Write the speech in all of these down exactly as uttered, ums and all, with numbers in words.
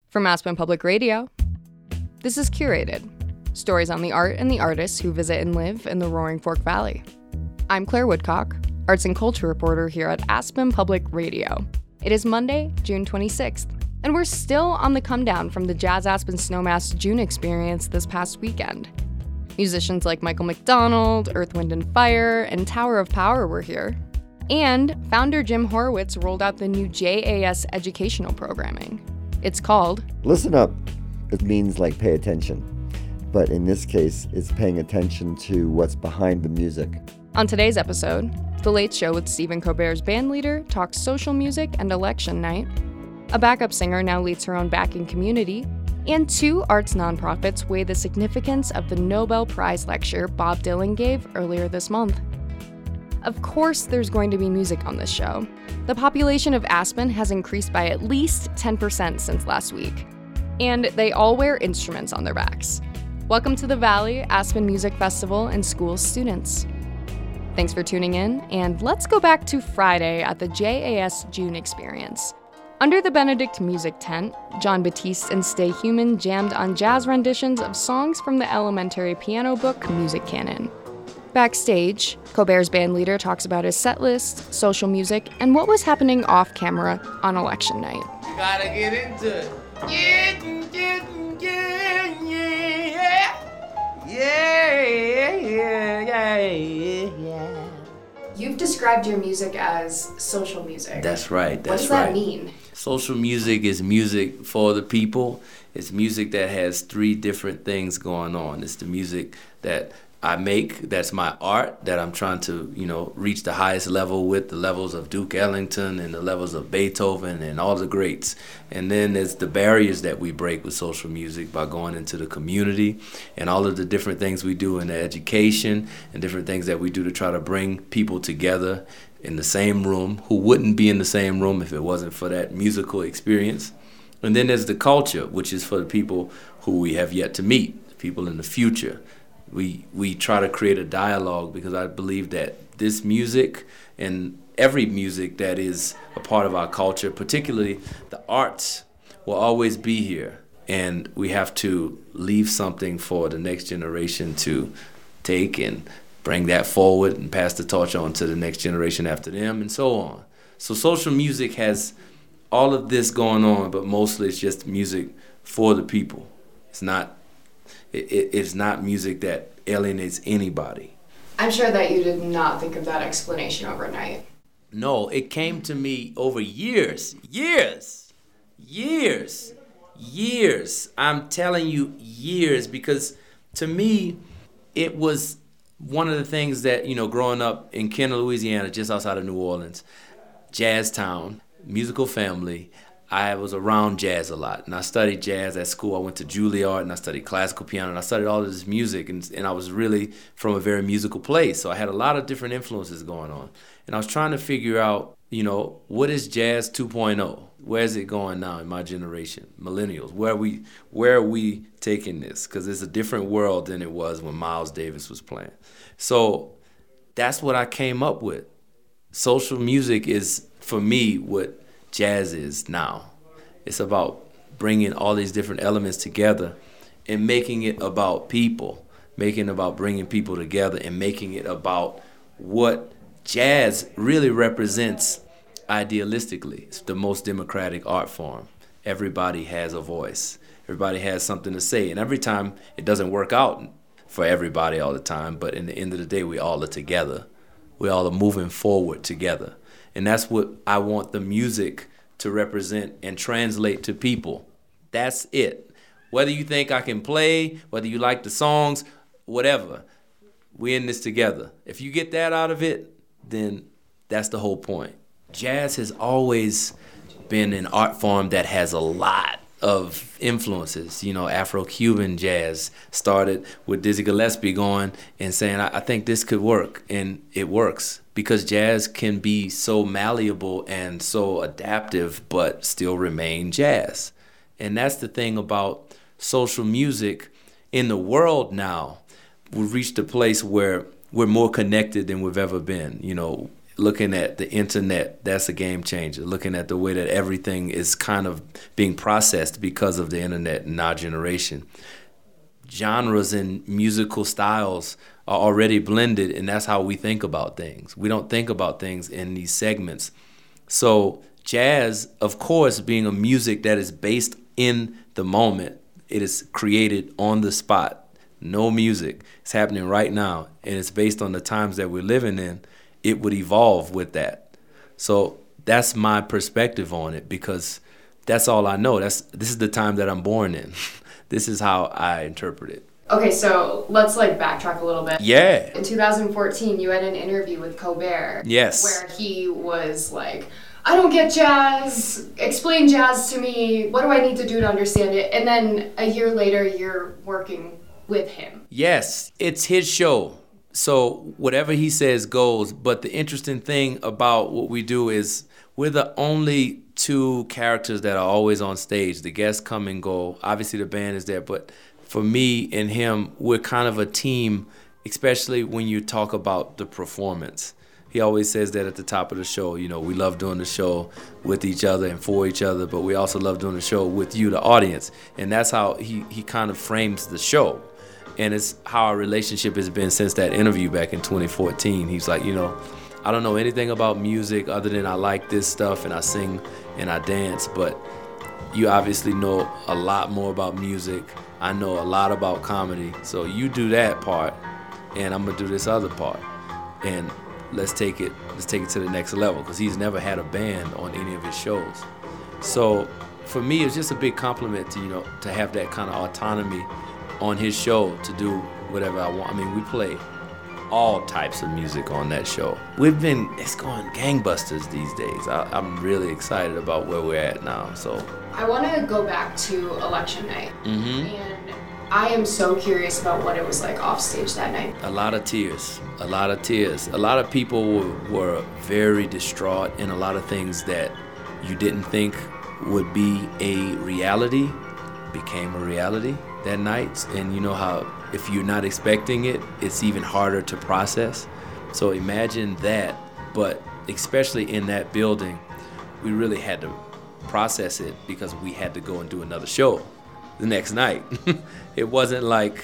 From Aspen Public Radio, this is Curated, stories on the art and the artists who visit and live in the Roaring Fork Valley. I'm Claire Woodcock, arts and culture reporter here at Aspen Public Radio. It is Monday, June twenty-sixth, and we're still on the come down from the Jazz Aspen Snowmass June experience this past weekend. Musicians like Michael McDonald, Earth, Wind and Fire, and Tower of Power were here. And founder Jim Horowitz rolled out the new J A S educational programming. It's called Listen Up. It means like pay attention. But in this case, it's paying attention to what's behind the music. On today's episode, The Late Show with Stephen Colbert's bandleader talks social music and election night. A backup singer now leads her own backing community. And two arts nonprofits weigh the significance of the Nobel Prize lecture Bob Dylan gave earlier this month. Of course, there's going to be music on this show. The population of Aspen has increased by at least ten percent since last week. And they all wear instruments on their backs. Welcome to the Valley Aspen Music Festival and school students. Thanks for tuning in, and let's go back to Friday at the J A S June experience. Under the Benedict Music Tent, Jon Batiste and Stay Human jammed on jazz renditions of songs from the elementary piano book Music Canon. Backstage, Colbert's bandleader talks about his set list, social music, and what was happening off-camera on election night. You gotta get into it. Yeah, yeah, yeah, yeah, yeah, yeah, yeah, yeah. You've described your music as social music. That's right, that's right. What does that mean? Social music is music for the people. It's music that has three different things going on. It's the music that I make, that's my art, that I'm trying to, you know, reach the highest level with, the levels of Duke Ellington and the levels of Beethoven and all the greats. And then there's the barriers that we break with social music by going into the community and all of the different things we do in the education and different things that we do to try to bring people together in the same room who wouldn't be in the same room if it wasn't for that musical experience. And then there's the culture, which is for the people who we have yet to meet, people in the future. We we try to create a dialogue because I believe that this music and every music that is a part of our culture, particularly the arts, will always be here. And we have to leave something for the next generation to take and bring that forward and pass the torch on to the next generation after them and so on. So social music has all of this going on, but mostly it's just music for the people. It's not It, it's not music that alienates anybody. I'm sure that you did not think of that explanation overnight. No, it came to me over years, years, years, years. I'm telling you years, because to me, it was one of the things that, you know, growing up in Kenner, Louisiana, just outside of New Orleans, jazz town, musical family, I was around jazz a lot, and I studied jazz at school. I went to Juilliard, and I studied classical piano, and I studied all of this music, and, and I was really from a very musical place, so I had a lot of different influences going on. And I was trying to figure out, you know, what is jazz two point oh? Where is it going now in my generation, millennials? Where are we, where are we taking this? Because it's a different world than it was when Miles Davis was playing. So that's what I came up with. Social music is, for me, what jazz is now. It's about bringing all these different elements together and making it about people, making it about bringing people together and making it about what jazz really represents idealistically. It's the most democratic art form. Everybody has a voice. Everybody has something to say. And every time it doesn't work out for everybody all the time, but in the end of the day, we all are together. We all are moving forward together. And that's what I want the music to represent and translate to people. That's it. Whether you think I can play, whether you like the songs, whatever, we're in this together. If you get that out of it, then that's the whole point. Jazz has always been an art form that has a lot of influences. You know, Afro-Cuban jazz started with Dizzy Gillespie going and saying, I, I think this could work, and it works. Because jazz can be so malleable and so adaptive, but still remain jazz. And that's the thing about social music in the world now. We've reached a place where we're more connected than we've ever been. You know, looking at the internet, that's a game changer. Looking at the way that everything is kind of being processed because of the internet in our generation. Genres and musical styles are already blended, and that's how we think about things. We don't think about things in these segments. So jazz, of course, being a music that is based in the moment, it is created on the spot. No music. It's happening right now, and it's based on the times that we're living in. It would evolve with that. So that's my perspective on it, because that's all I know. That's this is the time that I'm born in. This is how I interpret it. Okay, so let's like backtrack a little bit. Yeah. In two thousand fourteen, you had an interview with Colbert. Yes. Where he was like, I don't get jazz. Explain jazz to me. What do I need to do to understand it? And then a year later, you're working with him. Yes, it's his show. So whatever he says goes. But the interesting thing about what we do is we're the only two characters that are always on stage. The guests come and go. Obviously, the band is there. But for me and him, we're kind of a team, especially when you talk about the performance. He always says that at the top of the show. You know, we love doing the show with each other and for each other, but we also love doing the show with you, the audience. And that's how he, he kind of frames the show. And it's how our relationship has been since that interview back in twenty fourteen. He's like, you know, I don't know anything about music other than I like this stuff and I sing and I dance, but you obviously know a lot more about music. I know a lot about comedy. So you do that part and I'm gonna do this other part. And let's take it let's take it to the next level, because he's never had a band on any of his shows. So for me, it's just a big compliment to, you know, to have that kind of autonomy on his show to do whatever I want. I mean, we play all types of music on that show. We've been, it's going gangbusters these days. I, I'm really excited about where we're at now, so. I want to go back to election night. Mm-hmm. And I am so curious about what it was like off stage that night. A lot of tears, a lot of tears. A lot of people were, were very distraught, and a lot of things that you didn't think would be a reality became a reality that night. And you know how if you're not expecting it, it's even harder to process. So imagine that, but especially in that building, we really had to process it because we had to go and do another show the next night. It wasn't like,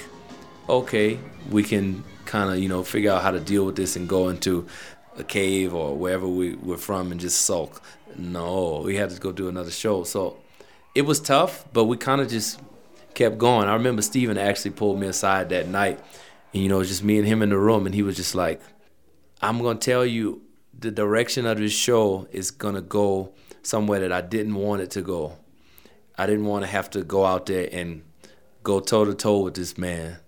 okay, we can kind of, you know, figure out how to deal with this and go into a cave or wherever we were from and just sulk. No, we had to go do another show. So it was tough, but we kind of just kept going. I remember Steven actually pulled me aside that night, and, you know, just me and him in the room, and he was just like, I'm going to tell you, the direction of this show is going to go somewhere that I didn't want it to go. I didn't want to have to go out there and go toe-to-toe with this man,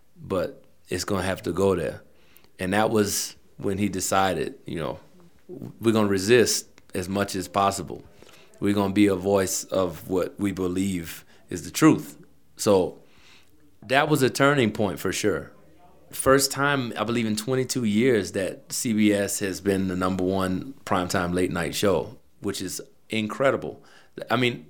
but it's going to have to go there. And that was when he decided, you know, we're going to resist as much as possible. We're going to be a voice of what we believe is the truth. So that was a turning point for sure. First time, I believe, in twenty-two years that C B S has been the number one primetime late night show, which is incredible. I mean,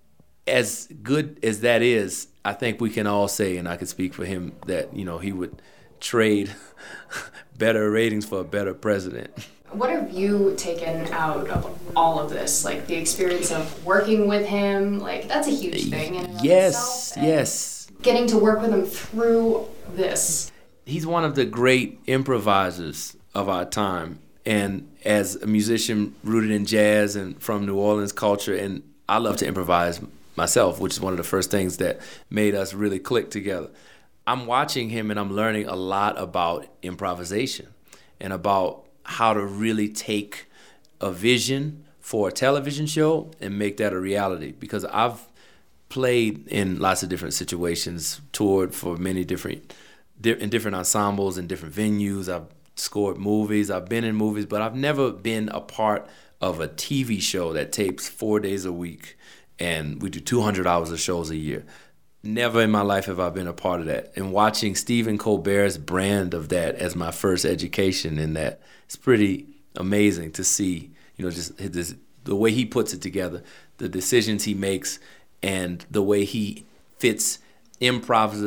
as good as that is, I think we can all say, and I can speak for him, that, you know, he would trade better ratings for a better president. What have you taken out of all of this? Like the experience of working with him, like that's a huge thing in and of Yes, itself. yes. Getting to work with him through this. He's one of the great improvisers of our time. And as a musician rooted in jazz and from New Orleans culture, and I love to improvise myself, which is one of the first things that made us really click together. I'm watching him and I'm learning a lot about improvisation and about how to really take a vision for a television show and make that a reality. Because I've played in lots of different situations, toured for many different, in different ensembles and different venues. I've scored movies, I've been in movies, but I've never been a part of a T V show that tapes four days a week and we do two hundred hours of shows a year. Never in my life have I been a part of that. And watching Stephen Colbert's brand of that as my first education in that, it's pretty amazing to see, you know, just his, the way he puts it together, the decisions he makes, and the way he fits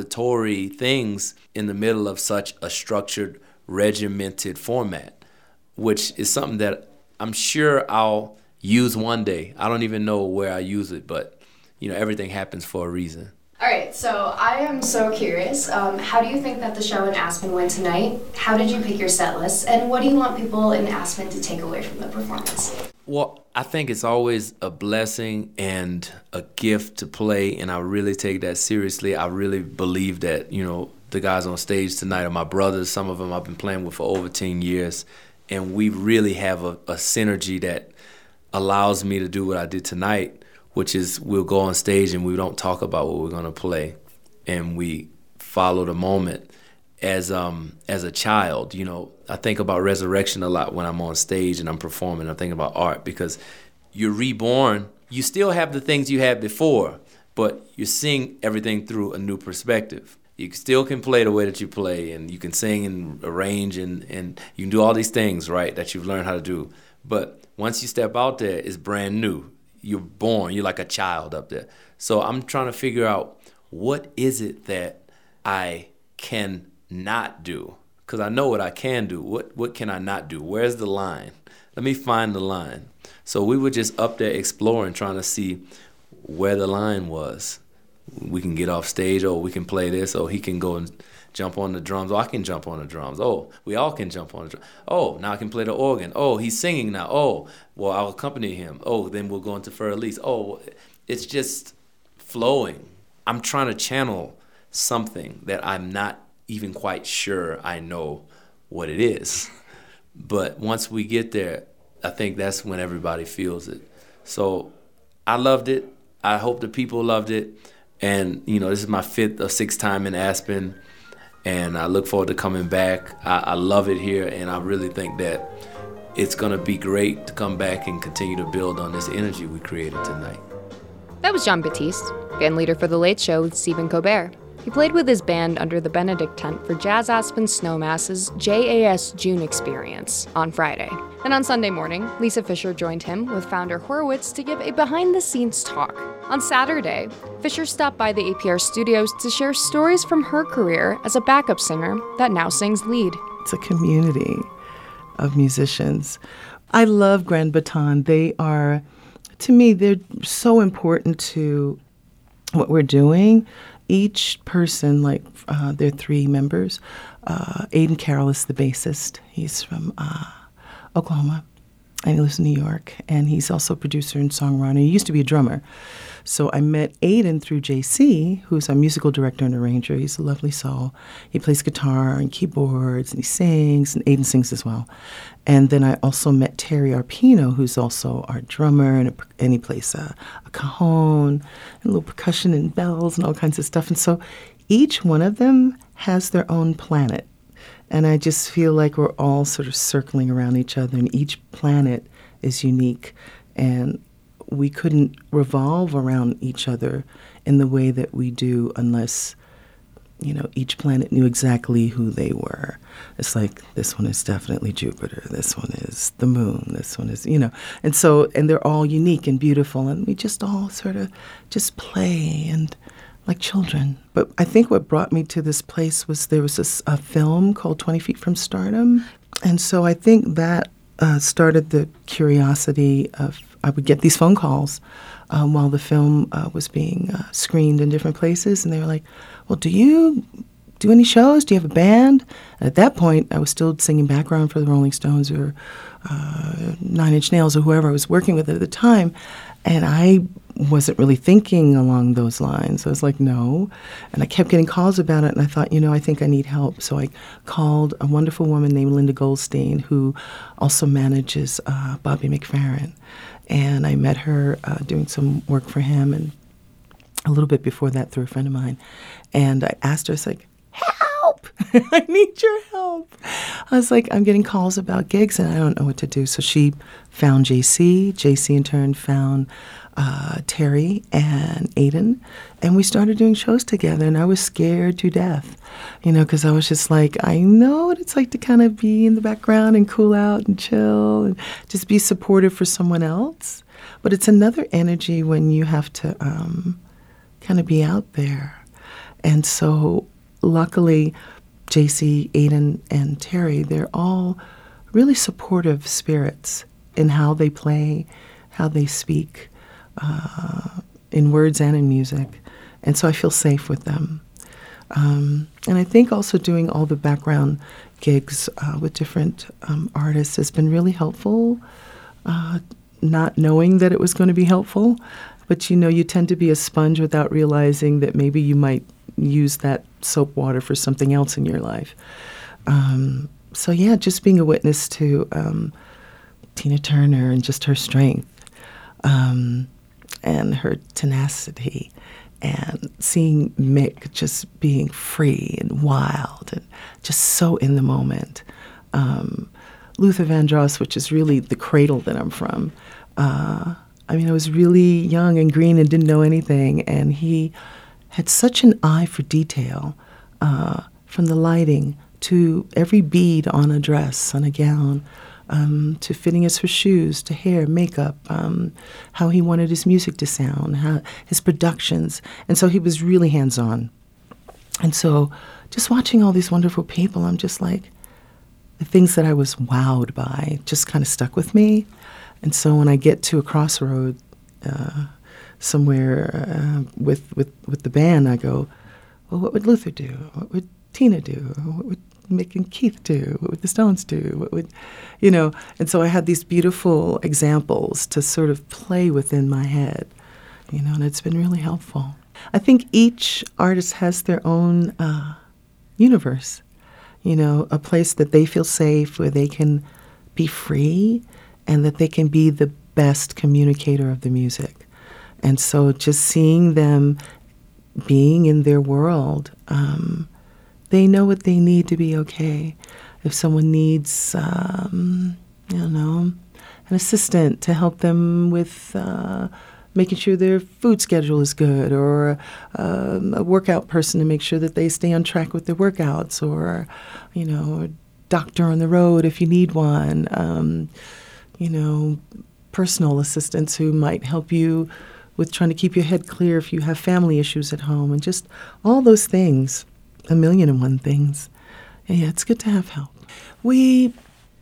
improvisatory things in the middle of such a structured, regimented format. which is something that I'm sure I'll use one day. I don't even know where I use it, but, you know, everything happens for a reason. All right, so I am so curious. Um, how do you think that the show in Aspen went tonight? How did you pick your set list? And what do you want people in Aspen to take away from the performance? Well, I think it's always a blessing and a gift to play, and I really take that seriously. I really believe that, you know, the guys on stage tonight are my brothers. Some of them I've been playing with for over ten years, and we really have a, a synergy that allows me to do what I did tonight, which is we'll go on stage and we don't talk about what we're going to play, and we follow the moment. As um as a child, you know, I think about resurrection a lot when I'm on stage and I'm performing. I'm thinking about art because you're reborn. You still have the things you had before, but you're seeing everything through a new perspective. You still can play the way that you play, and you can sing and arrange, and, and you can do all these things, right, that you've learned how to do. But once you step out there, it's brand new. You're born. You're like a child up there. So I'm trying to figure out what is it that I can not do, because I know what I can do. What what can I not do? Where's the line? Let me find the line. So we were just up there exploring, trying to see where the line was. We can get off stage, or we can play this, or he can go and jump on the drums, or I can jump on the drums. Oh, we all can jump on the drums. Oh, now I can play the organ. Oh, he's singing now. Oh, well, I'll accompany him. Oh, then we'll go into Fleur Elise. Oh, it's just flowing. I'm trying to channel something that I'm not even quite sure I know what it is. But once we get there, I think that's when everybody feels it. So I loved it. I hope the people loved it. And, you know, this is my fifth or sixth time in Aspen, and I look forward to coming back. I, I love it here, and I really think that it's going to be great to come back and continue to build on this energy we created tonight. That was Jon Batiste, band leader for The Late Show with Stephen Colbert. He played with his band under the Benedict tent for Jazz Aspen Snowmass's J A S June Experience on Friday. And on Sunday morning, Lisa Fischer joined him with founder Horowitz to give a behind-the-scenes talk. On Saturday, Fischer stopped by the A P R studios to share stories from her career as a backup singer that now sings lead. It's a community of musicians. I love Grand Baton. They are, to me, they're so important to what we're doing. Each person, like uh, their three members, uh, Aiden Carroll is the bassist. He's from uh, Oklahoma, and he lives in New York. And he's also a producer and songwriter. He used to be a drummer. So I met Aiden through J C, who's a musical director and arranger. He's a lovely soul. He plays guitar and keyboards, and he sings, and Aiden sings as well. And then I also met Terry Arpino, who's also our drummer, and, a, and he plays a, a cajon, and a little percussion and bells and all kinds of stuff. And so each one of them has their own planet. And I just feel like we're all sort of circling around each other, and each planet is unique. And we couldn't revolve around each other in the way that we do unless, you know, each planet knew exactly who they were. It's like, this one is definitely Jupiter, this one is the moon, this one is, you know. And so, and they're all unique and beautiful, and we just all sort of just play and like children. But I think what brought me to this place was there was this, a film called twenty feet from Stardom. And so I think that uh, started the curiosity of, I would get these phone calls um, while the film uh, was being uh, screened in different places. And they were like, well, do you do any shows? Do you have a band? And at that point, I was still singing background for the Rolling Stones or uh, Nine Inch Nails or whoever I was working with at the time. And I wasn't really thinking along those lines. I was like, no. And I kept getting calls about it, and I thought, you know, I think I need help. So I called a wonderful woman named Linda Goldstein, who also manages uh, Bobby McFerrin. And I met her uh, doing some work for him, and a little bit before that through a friend of mine. And I asked her, I was like, help! I need your help. I was like, I'm getting calls about gigs, and I don't know what to do. So she found J C. J C, in turn, found uh, Terry and Aiden, and we started doing shows together, and I was scared to death, you know, because I was just like, I know what it's like to kind of be in the background and cool out and chill and just be supportive for someone else. But it's another energy when you have to um, kind of be out there. And so luckily, J C, Aiden, and Terry, they're all really supportive spirits in how they play, how they speak, uh, in words and in music. And so I feel safe with them. Um, and I think also doing all the background gigs uh, with different um, artists has been really helpful, uh, not knowing that it was going to be helpful. But, you know, you tend to be a sponge without realizing that maybe you might use that soap water for something else in your life. Um, so, yeah, just being a witness to um, Tina Turner and just her strength um, and her tenacity, and seeing Mick just being free and wild and just so in the moment. Um, Luther Vandross, which is really the cradle that I'm from. Uh, I mean, I was really young and green and didn't know anything, and he had such an eye for detail, uh, from the lighting to every bead on a dress, on a gown, um, to fitting as her shoes, to hair, makeup, um, how he wanted his music to sound, how, his productions. And so he was really hands-on. And so just watching all these wonderful people, I'm just like, the things that I was wowed by just kind of stuck with me. And so when I get to a crossroad uh, somewhere uh, with, with, with the band, I go, well, what would Luther do? What would Tina do? What would Mick and Keith do? What would the Stones do? What would, you know? And so I had these beautiful examples to sort of play within my head, you know, and it's been really helpful. I think each artist has their own uh, universe, you know, a place that they feel safe, where they can be free and that they can be the best communicator of the music. And so just seeing them being in their world, um, they know what they need to be okay. If someone needs, um, I don't know, an assistant to help them with uh, making sure their food schedule is good, or um, a workout person to make sure that they stay on track with their workouts, or, you know, a doctor on the road if you need one, um, you know, personal assistants who might help you with trying to keep your head clear if you have family issues at home, and just all those things. A million and one things. Yeah, it's good to have help. We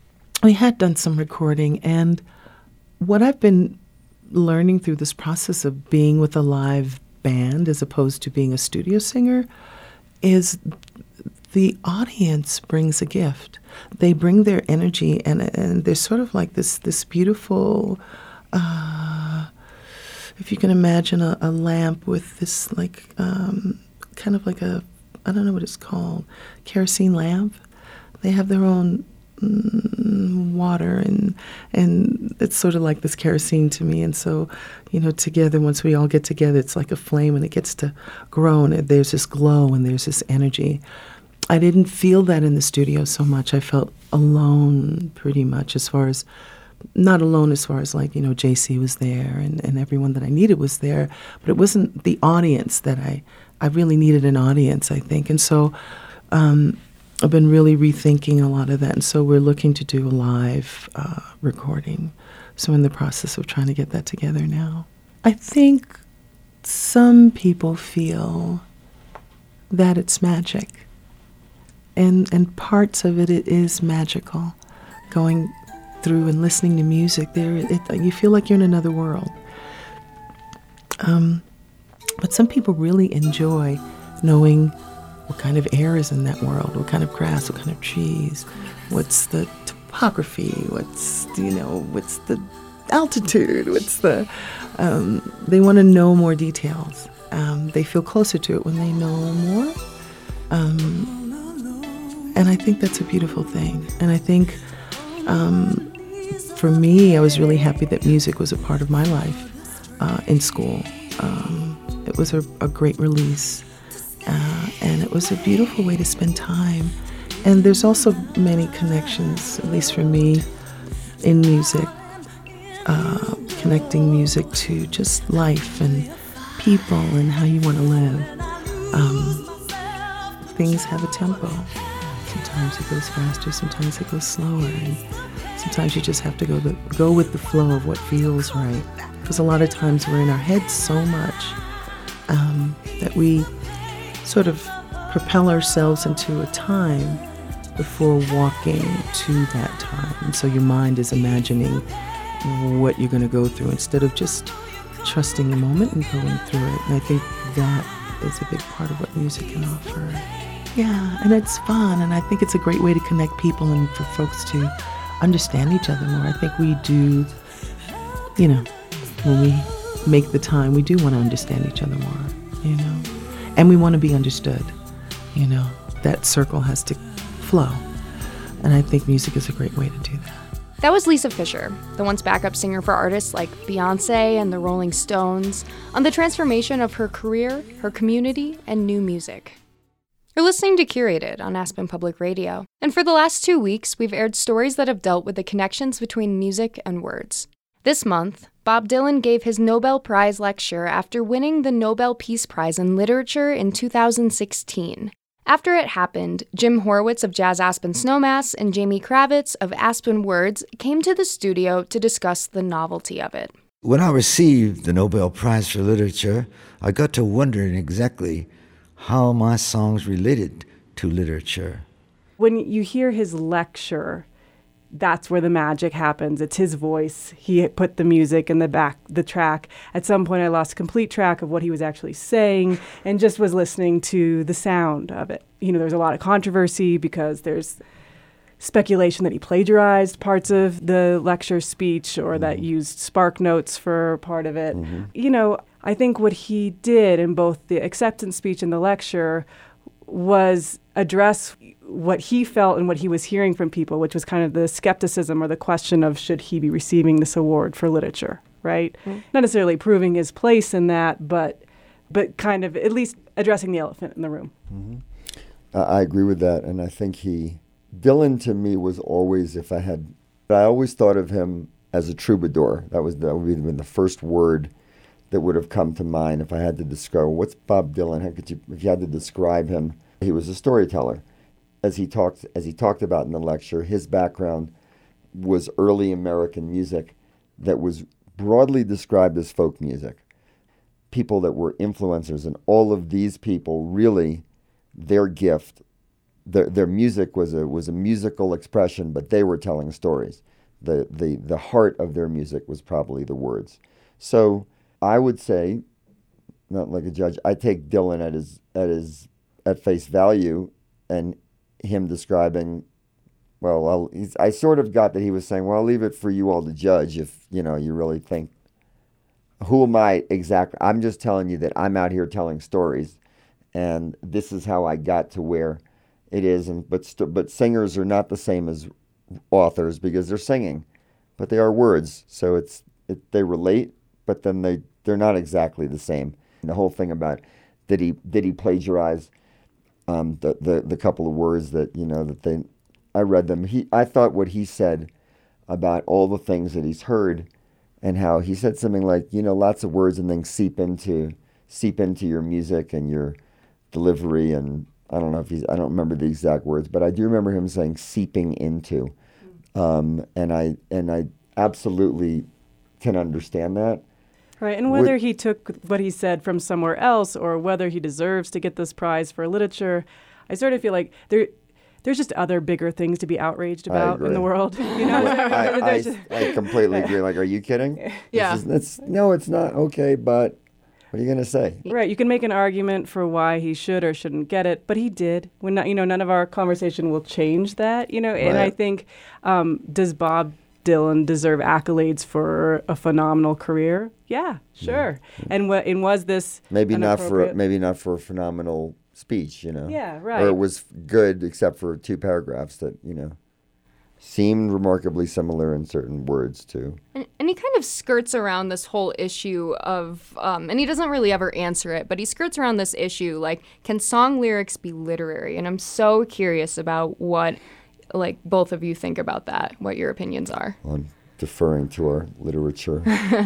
we had done some recording, and what I've been learning through this process of being with a live band as opposed to being a studio singer is the audience brings a gift. They bring their energy, and and there's sort of like this this beautiful, uh, if you can imagine a, a lamp with this like um, kind of like a, I don't know what it's called, kerosene lamp. They have their own mm, water, and and it's sort of like this kerosene to me. And so, you know, together, once we all get together, it's like a flame, and it gets to grow, and there's this glow, and there's this energy. I didn't feel that in the studio so much. I felt alone pretty much, as far as, not alone as far as like, you know, J C was there, and, and everyone that I needed was there, but it wasn't the audience that I, I really needed an audience, I think. And so um, I've been really rethinking a lot of that. And so we're looking to do a live uh, recording. So in the process of trying to get that together now. I think some people feel that it's magic. And, and parts of it, it is magical. Going through and listening to music, there, it, you feel like you're in another world. Um, But some people really enjoy knowing what kind of air is in that world, what kind of grass, what kind of trees, what's the topography, what's, you know, what's the altitude, what's the, um, they want to know more details. Um, they feel closer to it when they know more. Um, and I think that's a beautiful thing. And I think um, for me, I was really happy that music was a part of my life uh, in school. Um, It was a, a great release, uh, and it was a beautiful way to spend time. And there's also many connections, at least for me, in music, uh, connecting music to just life and people and how you want to live. Um, things have a tempo. Sometimes it goes faster, sometimes it goes slower, and sometimes you just have to go the, go with the flow of what feels right. Because a lot of times we're in our heads so much Um, that we sort of propel ourselves into a time before walking to that time. And so your mind is imagining what you're going to go through instead of just trusting the moment and going through it. And I think that is a big part of what music can offer. Yeah, and it's fun, and I think it's a great way to connect people and for folks to understand each other more. I think we do, you know, when we make the time, we do want to understand each other more, you know, and we want to be understood, you know. That circle has to flow, and I think music is a great way to do that. That was Lisa Fischer, the once backup singer for artists like Beyonce and the Rolling Stones, on the transformation of her career, her community, and new music. You're listening to Curated on Aspen Public Radio, and for the last two weeks, we've aired stories that have dealt with the connections between music and words. This month, Bob Dylan gave his Nobel Prize lecture after winning the Nobel Peace Prize in Literature in two thousand sixteen. After it happened, Jim Horowitz of Jazz Aspen Snowmass and Jamie Kravitz of Aspen Words came to the studio to discuss the novelty of it. When I received the Nobel Prize for Literature, I got to wondering exactly how my songs related to literature. When you hear his lecture, that's where the magic happens. It's his voice. He put the music in the back, the track. At some point, I lost complete track of what he was actually saying and just was listening to the sound of it. You know, there's a lot of controversy because there's speculation that he plagiarized parts of the lecture speech or that used Spark Notes for part of it. Mm-hmm. You know, I think what he did in both the acceptance speech and the lecture was address what he felt and what he was hearing from people, which was kind of the skepticism or the question of should he be receiving this award for literature, right? Mm-hmm. Not necessarily proving his place in that, but but kind of at least addressing the elephant in the room. Mm-hmm. Uh, I agree with that, and I think he, Dylan to me was always, if I had, I always thought of him as a troubadour. That was the, that would have been the first word that would have come to mind if I had to describe, what's Bob Dylan? How could you, if you had to describe him? He was a storyteller. As he talked, as he talked about in the lecture, his background was early American music that was broadly described as folk music. People that were influencers, and all of these people really, their gift, their their music was a was a musical expression, but they were telling stories. The the the heart of their music was probably the words. So I would say, not like a judge, I take Dylan at his at his at face value, and him describing, well, I'll, he's, I sort of got that he was saying, well, I'll leave it for you all to judge if, you know, you really think, who am I exactly? I'm just telling you that I'm out here telling stories, and this is how I got to where it is. And but st- but singers are not the same as authors because they're singing, but they are words. So it's it, they relate, but then they, they're not exactly the same. And the whole thing about did he did he plagiarize Um, the, the the couple of words that, you know, that they, I read them. He, I thought what he said about all the things that he's heard, and how he said something like, you know, lots of words and things seep into seep into your music and your delivery, and I don't know if he's, I don't remember the exact words, but I do remember him saying seeping into, um, and I and I absolutely can understand that. Right, and whether he took what he said from somewhere else or whether he deserves to get this prize for literature, I sort of feel like there, there's just other bigger things to be outraged about in the world. You know, I, I, I completely agree. Like, are you kidding? Yeah. This is, that's, no, it's not. Okay, but what are you going to say? Right, you can make an argument for why he should or shouldn't get it, but he did. When not, you know, none of our conversation will change that. You know, and Right. I think, um, does Bob Dylan deserve accolades for a phenomenal career? Yeah, sure. Mm-hmm. And what and was this Maybe not for appropriate- maybe not for a phenomenal speech, you know. Yeah, right. Or it was good except for two paragraphs that, you know, seemed remarkably similar in certain words too. And, and he kind of skirts around this whole issue of, um, and he doesn't really ever answer it, but he skirts around this issue, like, can song lyrics be literary? And I'm so curious about what, like, both of you think about that, what your opinions are. I'm deferring to our literature.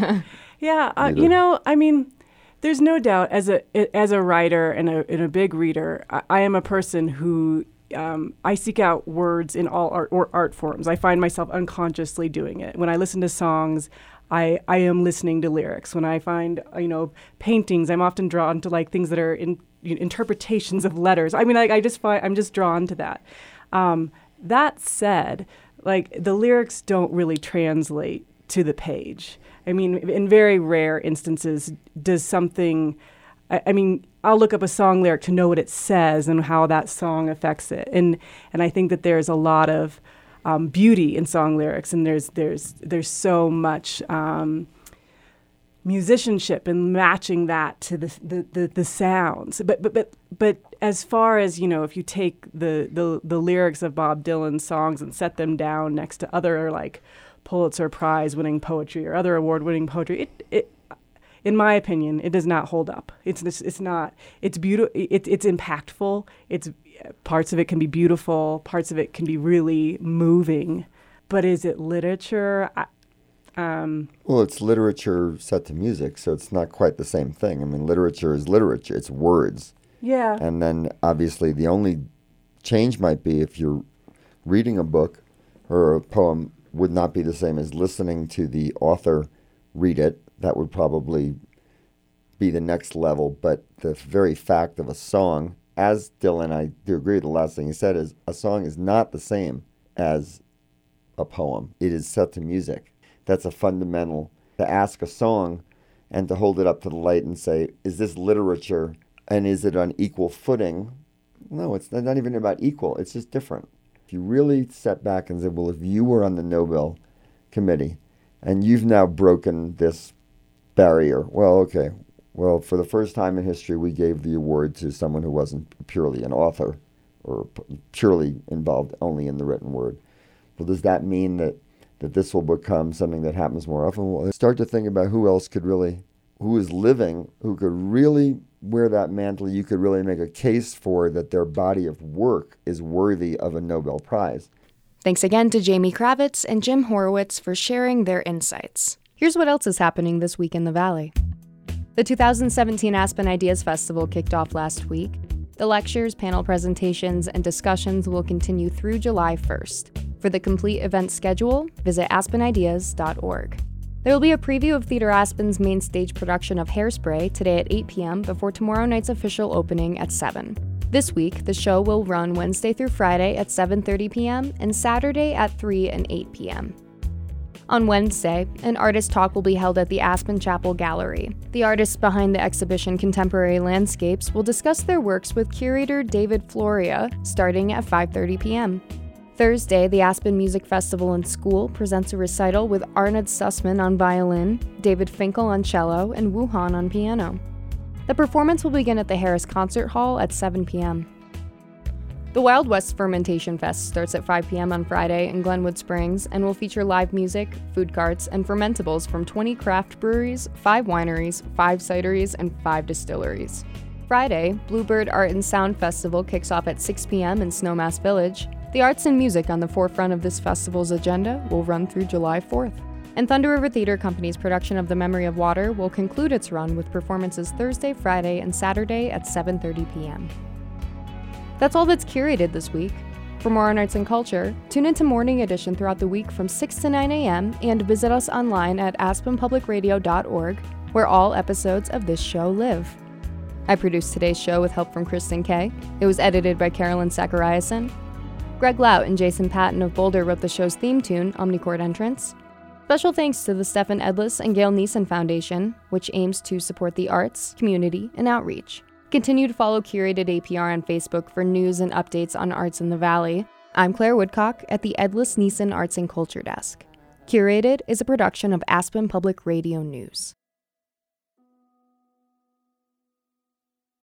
Yeah, uh, you know, I mean, there's no doubt as a as a writer and a, and a big reader, I, I am a person who um, I seek out words in all art or art forms. I find myself unconsciously doing it. When I listen to songs, I, I am listening to lyrics. When I find, you know, paintings, I'm often drawn to like things that are in, you know, interpretations of letters. I mean, I, I just find I'm just drawn to that. Um, that said, like the lyrics don't really translate to the page. I mean, in very rare instances, does something, I, I mean, I'll look up a song lyric to know what it says and how that song affects it. And and I think that there's a lot of um, beauty in song lyrics, and there's there's there's so much um, musicianship and matching that to the, the, the, the sounds. But but but but as far as, you know, if you take the, the the lyrics of Bob Dylan's songs and set them down next to other like Pulitzer Prize winning poetry or other award winning poetry, it it in my opinion, it does not hold up. It's it's, it's not. It's beautiful. It, it's impactful. It's parts of it can be beautiful. Parts of it can be really moving. But is it literature? I, um, well, it's literature set to music, so it's not quite the same thing. I mean, literature is literature. It's words. Yeah. And then obviously the only change might be if you're reading a book or a poem would not be the same as listening to the author read it. That would probably be the next level. But the very fact of a song, as Dylan, I do agree with the last thing he said, is a song is not the same as a poem. It is set to music. That's a fundamental, to ask a song and to hold it up to the light and say, is this literature and is it on equal footing? No, it's not even about equal. It's just different. If you really step back and say, well, if you were on the Nobel Committee and you've now broken this barrier, well, okay, well, for the first time in history, we gave the award to someone who wasn't purely an author or p- purely involved only in the written word. Well, does that mean that, that this will become something that happens more often? Well, start to think about who else could really, who is living, who could really wear that mantle. You could really make a case for that their body of work is worthy of a Nobel Prize. Thanks again to Jamie Kravitz and Jim Horowitz for sharing their insights. Here's what else is happening this week in the Valley. The two thousand seventeen Aspen Ideas Festival kicked off last week. The lectures, panel presentations, and discussions will continue through July first. For the complete event schedule, visit aspen ideas dot org. There will be a preview of Theater Aspen's main stage production of Hairspray today at eight p.m. before tomorrow night's official opening at seven. This week, the show will run Wednesday through Friday at seven thirty p.m. and Saturday at three and eight p.m. On Wednesday, an artist talk will be held at the Aspen Chapel Gallery. The artists behind the exhibition Contemporary Landscapes will discuss their works with curator David Floria starting at five thirty p.m. Thursday, the Aspen Music Festival and School presents a recital with Arnold Sussman on violin, David Finkel on cello, and Wu Han on piano. The performance will begin at the Harris Concert Hall at seven p.m. The Wild West Fermentation Fest starts at five p.m. on Friday in Glenwood Springs and will feature live music, food carts, and fermentables from twenty craft breweries, five wineries, five cideries, and five distilleries. Friday, Bluebird Art and Sound Festival kicks off at six p.m. in Snowmass Village. The arts and music on the forefront of this festival's agenda will run through July fourth. And Thunder River Theater Company's production of The Memory of Water will conclude its run with performances Thursday, Friday, and Saturday at seven thirty p.m. That's all that's curated this week. For more on arts and culture, tune into Morning Edition throughout the week from six to nine a.m. and visit us online at aspen public radio dot org, where all episodes of this show live. I produced today's show with help from Kristen Kay. It was edited by Carolyn Zachariason. Greg Lout and Jason Patton of Boulder wrote the show's theme tune, Omnichord Entrance. Special thanks to the Stefan Edlis and Gail Neeson Foundation, which aims to support the arts, community, and outreach. Continue to follow Curated A P R on Facebook for news and updates on arts in the Valley. I'm Claire Woodcock at the Edlis Neeson Arts and Culture Desk. Curated is a production of Aspen Public Radio News.